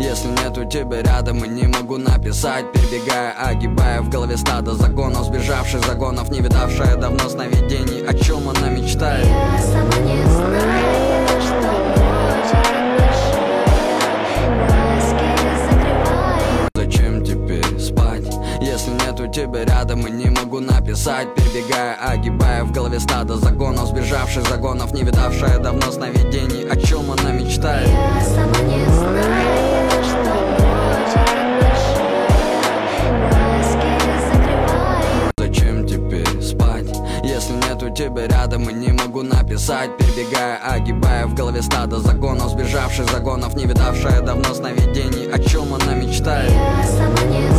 Если нету тебя рядом и не могу написать, перебегая, огибая в голове стадо загонов, сбежавших загонов, не видавшая давно сновидений. О чем она мечтает? Я сама не знаю, что хочет глазки закрываю. Зачем теперь спать, если нету тебя рядом и не могу написать, перебегая, огибая в голове стадо загонов, сбежавших загонов, не видавшая давно сновидений. О чем она мечтает? Я сама не знаю, что хочет глазки закрываю. Зачем теперь спать, если нету тебя рядом и не могу написать, перебегая, огибая в голове стадо загонов, сбежавших загонов, не видавшая давно сновидений. О чем она мечтает? Я сама не